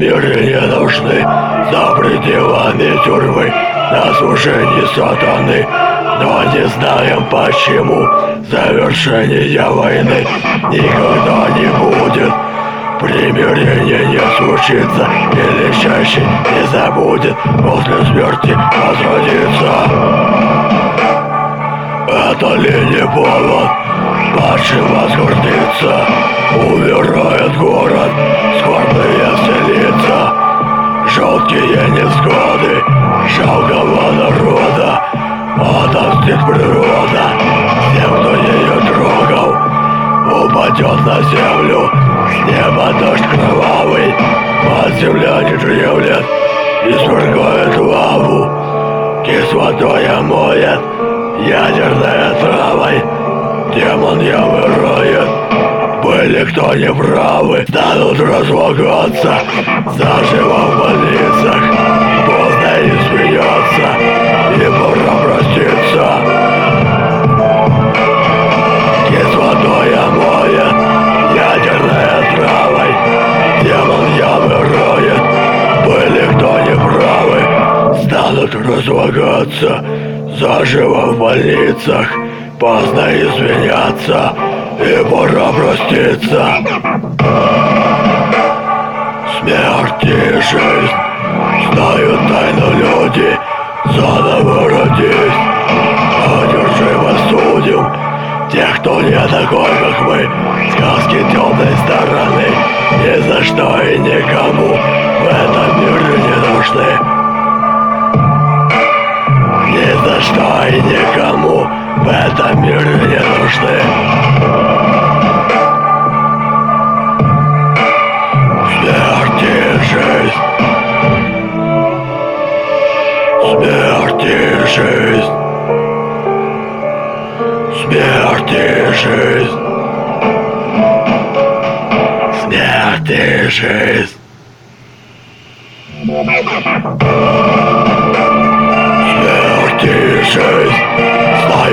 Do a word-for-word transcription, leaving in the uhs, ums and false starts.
мире не нужны. За пределами тюрьмы нас уже не сатаны. Но не знаем почему завершения войны никогда не будет. Примирение не случится, или чаще не забудет, после смерти возродится. Это ли не повод падшим возгордиться? Умирает город, скорбные селится. Жалкие невзгоды жалкого народа отомстит природа тем, кто ее трогал. Упадет на землю с неба дождь кровавый, от земля не дремлет и свергает лаву. Кислотой омоет ядерной травой, демон ямы роет. Были кто неправы, станут разлагаться заживо в больницах. Поздно и смеется, и пора проститься. Кислотой омоет ядерной травой, демон ямы роет. Были кто неправы, станут разлагаться заживо в больницах. Поздно извиняться, и пора проститься. Смерть и жизнь знают тайну люди, заново родись. Одержимо судим тех, кто не такой, как мы. Сказки темной стороны ни за что и никому в этом мире не нужны. Ни за что и никому в этом мире не нужны. Смерть и жизнь. Смерть и жизнь. Смерть и жизнь. Смерть и жизнь. Смерть и жизнь.